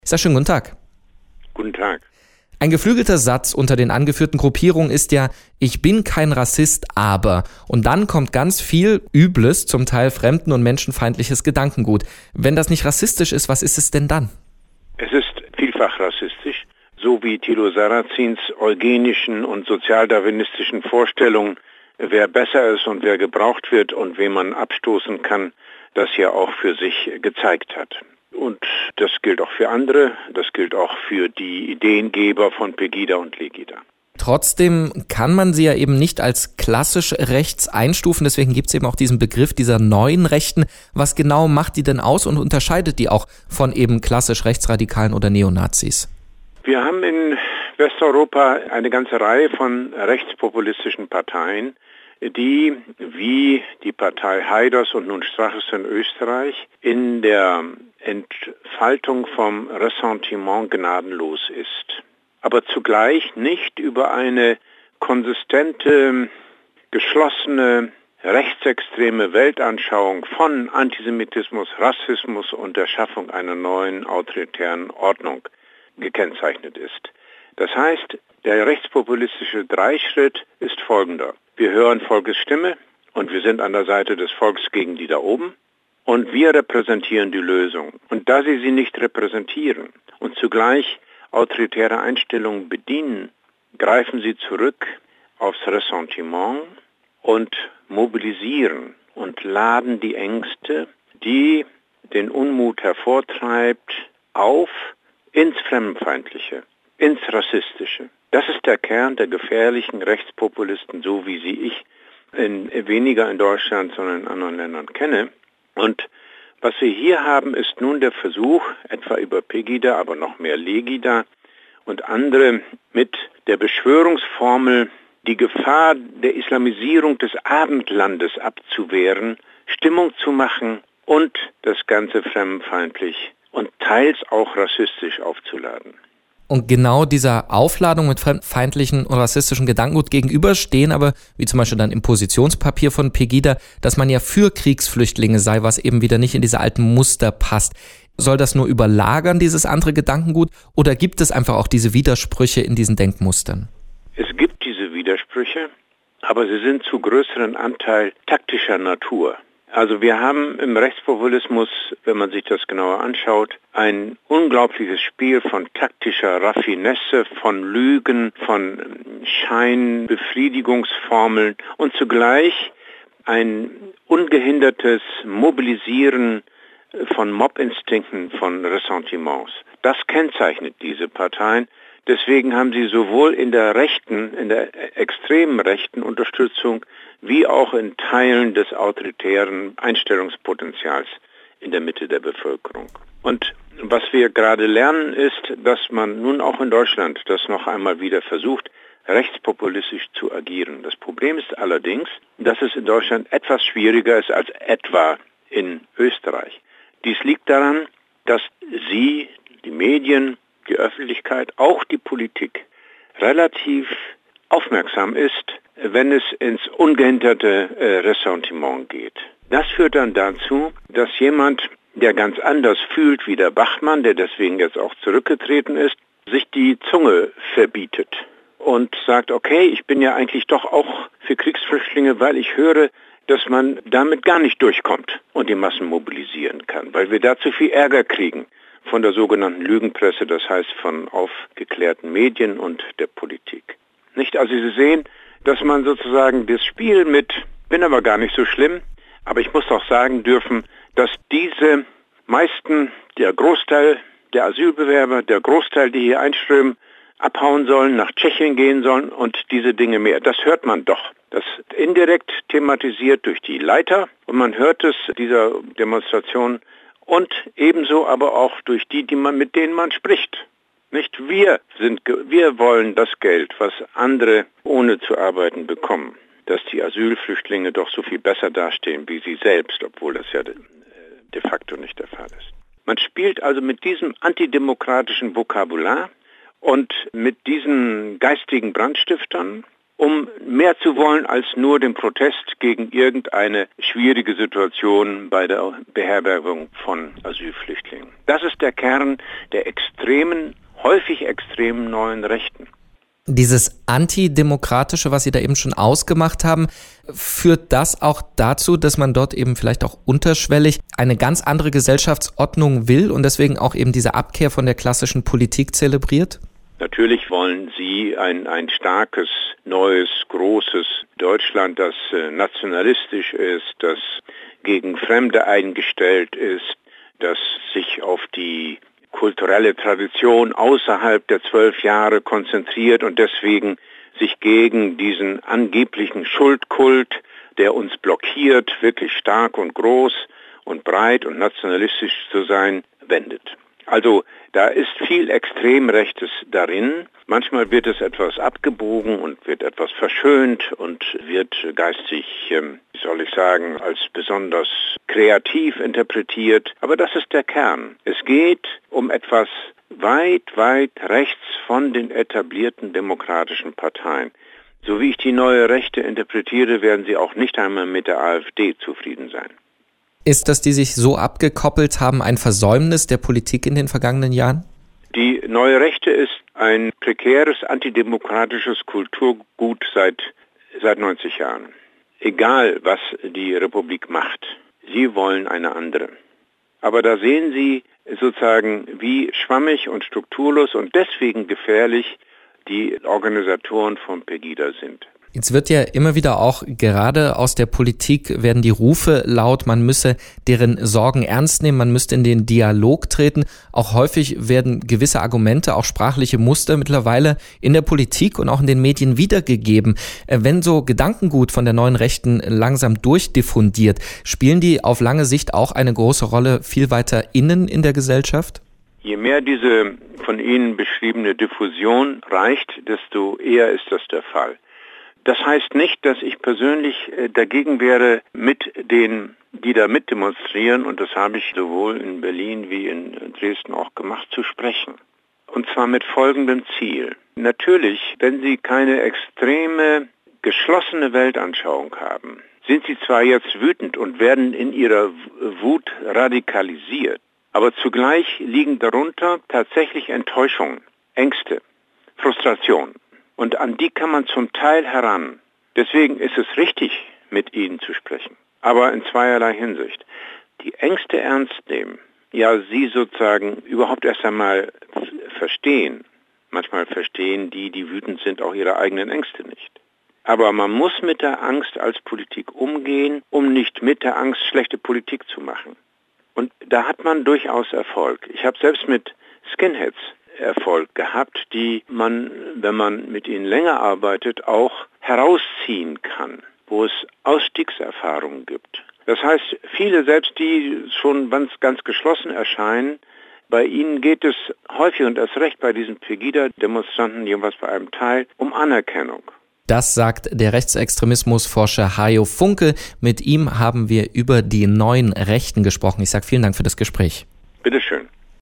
Sehr schönen guten Tag. Guten Tag. Ein geflügelter Satz unter den angeführten Gruppierungen ist ja, ich bin kein Rassist, aber. Und dann kommt ganz viel übles, zum Teil fremden- und menschenfeindliches Gedankengut. Wenn das nicht rassistisch ist, was ist es denn dann? Es ist vielfach rassistisch, so wie Thilo Sarrazins eugenischen und sozialdarwinistischen Vorstellungen, wer besser ist und wer gebraucht wird und wen man abstoßen kann, das ja auch für sich gezeigt hat. Und das gilt auch für andere, das gilt auch für die Ideengeber von Pegida und Legida. Trotzdem kann man sie ja eben nicht als klassisch rechts einstufen, deswegen gibt es eben auch diesen Begriff dieser neuen Rechten. Was genau macht die denn aus und unterscheidet die auch von eben klassisch Rechtsradikalen oder Neonazis? Wir haben in Westeuropa eine ganze Reihe von rechtspopulistischen Parteien, die, wie die Partei Haiders und nun Straches in Österreich, in der Entfaltung vom Ressentiment gnadenlos ist. Aber zugleich nicht über eine konsistente, geschlossene, rechtsextreme Weltanschauung von Antisemitismus, Rassismus und der Schaffung einer neuen autoritären Ordnung gekennzeichnet ist. Das heißt, der rechtspopulistische Dreischritt ist folgender. Wir hören Volkes Stimme und wir sind an der Seite des Volks gegen die da oben und wir repräsentieren die Lösung. Und da sie nicht repräsentieren und zugleich autoritäre Einstellungen bedienen, greifen sie zurück aufs Ressentiment und mobilisieren und laden die Ängste, die den Unmut hervortreibt, auf ins Fremdenfeindliche, ins Rassistische. Das ist der Kern der gefährlichen Rechtspopulisten, so wie sie ich weniger in Deutschland, sondern in anderen Ländern kenne. Und was wir hier haben, ist nun der Versuch, etwa über Pegida, aber noch mehr Legida und andere mit der Beschwörungsformel die Gefahr der Islamisierung des Abendlandes abzuwehren, Stimmung zu machen und das Ganze fremdenfeindlich und teils auch rassistisch aufzuladen. Und genau dieser Aufladung mit fremdenfeindlichen und rassistischen Gedankengut gegenüberstehen aber, wie zum Beispiel dann im Positionspapier von Pegida, dass man ja für Kriegsflüchtlinge sei, was eben wieder nicht in diese alten Muster passt. Soll das nur überlagern, dieses andere Gedankengut, oder gibt es einfach auch diese Widersprüche in diesen Denkmustern? Es gibt diese Widersprüche, aber sie sind zu größeren Anteil taktischer Natur. Also wir haben im Rechtspopulismus, wenn man sich das genauer anschaut, ein unglaubliches Spiel von taktischer Raffinesse, von Lügen, von Scheinbefriedigungsformeln und zugleich ein ungehindertes Mobilisieren von Mobbinstinkten, von Ressentiments. Das kennzeichnet diese Parteien. Deswegen haben sie sowohl in der extremen rechten Unterstützung wie auch in Teilen des autoritären Einstellungspotenzials in der Mitte der Bevölkerung. Und was wir gerade lernen ist, dass man nun auch in Deutschland das noch einmal wieder versucht, rechtspopulistisch zu agieren. Das Problem ist allerdings, dass es in Deutschland etwas schwieriger ist als etwa in Österreich. Dies liegt daran, dass die Medien, die Öffentlichkeit, auch die Politik relativ aufmerksam ist, wenn es ins ungehinderte Ressentiment geht. Das führt dann dazu, dass jemand, der ganz anders fühlt wie der Bachmann, der deswegen jetzt auch zurückgetreten ist, sich die Zunge verbietet und sagt, okay, ich bin ja eigentlich doch auch für Kriegsflüchtlinge, weil ich höre, dass man damit gar nicht durchkommt und die Massen mobilisieren kann, weil wir da zu viel Ärger kriegen von der sogenannten Lügenpresse, das heißt von aufgeklärten Medien und der Politik. Nicht? Also Sie sehen, dass man sozusagen das Spiel mit, bin aber gar nicht so schlimm, aber ich muss auch sagen dürfen, dass diese meisten, der Großteil der Asylbewerber, der Großteil, die hier einströmen, abhauen sollen, nach Tschechien gehen sollen und diese Dinge mehr. Das hört man doch. Das indirekt thematisiert durch die Leiter und man hört es dieser Demonstration und ebenso aber auch durch mit denen man spricht. Nicht wir wollen das Geld, was andere ohne zu arbeiten bekommen, dass die Asylflüchtlinge doch so viel besser dastehen wie sie selbst, obwohl das ja de facto nicht der Fall ist. Man spielt also mit diesem antidemokratischen Vokabular und mit diesen geistigen Brandstiftern um mehr zu wollen als nur den Protest gegen irgendeine schwierige Situation bei der Beherbergung von Asylflüchtlingen. Das ist der Kern der häufig extremen neuen Rechten. Dieses Antidemokratische, was Sie da eben schon ausgemacht haben, führt das auch dazu, dass man dort eben vielleicht auch unterschwellig eine ganz andere Gesellschaftsordnung will und deswegen auch eben diese Abkehr von der klassischen Politik zelebriert? Natürlich wollen Sie ein starkes, neues, großes Deutschland, das nationalistisch ist, das gegen Fremde eingestellt ist, das sich auf die kulturelle Tradition außerhalb der 12 Jahre konzentriert und deswegen sich gegen diesen angeblichen Schuldkult, der uns blockiert, wirklich stark und groß und breit und nationalistisch zu sein, wendet. Also da ist viel Extremrechtes darin. Manchmal wird es etwas abgebogen und wird etwas verschönt und wird geistig, als besonders kreativ interpretiert. Aber das ist der Kern. Es geht um etwas weit, weit rechts von den etablierten demokratischen Parteien. So wie ich die neue Rechte interpretiere, werden sie auch nicht einmal mit der AfD zufrieden sein. Ist das, die sich so abgekoppelt haben, ein Versäumnis der Politik in den vergangenen Jahren? Die neue Rechte ist ein prekäres, antidemokratisches Kulturgut seit 90 Jahren. Egal, was die Republik macht, sie wollen eine andere. Aber da sehen Sie sozusagen, wie schwammig und strukturlos und deswegen gefährlich die Organisatoren von Pegida sind. Jetzt wird ja immer wieder auch gerade aus der Politik werden die Rufe laut, man müsse deren Sorgen ernst nehmen, man müsste in den Dialog treten. Auch häufig werden gewisse Argumente, auch sprachliche Muster mittlerweile in der Politik und auch in den Medien wiedergegeben. Wenn so Gedankengut von der neuen Rechten langsam durchdiffundiert, spielen die auf lange Sicht auch eine große Rolle viel weiter innen in der Gesellschaft? Je mehr diese von Ihnen beschriebene Diffusion reicht, desto eher ist das der Fall. Das heißt nicht, dass ich persönlich dagegen wäre, mit denen, die da mitdemonstrieren, und das habe ich sowohl in Berlin wie in Dresden auch gemacht, zu sprechen. Und zwar mit folgendem Ziel. Natürlich, wenn Sie keine extreme, geschlossene Weltanschauung haben, sind Sie zwar jetzt wütend und werden in Ihrer Wut radikalisiert, aber zugleich liegen darunter tatsächlich Enttäuschungen, Ängste, Frustration. Und an die kann man zum Teil heran. Deswegen ist es richtig, mit ihnen zu sprechen. Aber in zweierlei Hinsicht. Die Ängste ernst nehmen, ja, sie sozusagen überhaupt erst einmal verstehen. Manchmal verstehen die wütend sind, auch ihre eigenen Ängste nicht. Aber man muss mit der Angst als Politik umgehen, um nicht mit der Angst schlechte Politik zu machen. Und da hat man durchaus Erfolg. Ich habe selbst mit Skinheads Erfolg gehabt, die man, wenn man mit ihnen länger arbeitet, auch herausziehen kann, wo es Ausstiegserfahrungen gibt. Das heißt, viele, selbst die schon ganz geschlossen erscheinen, bei ihnen geht es häufig und erst recht bei diesen Pegida-Demonstranten, jedenfalls bei einem Teil, um Anerkennung. Das sagt der Rechtsextremismusforscher Hajo Funke. Mit ihm haben wir über die neuen Rechten gesprochen. Ich sage vielen Dank für das Gespräch. Bitteschön.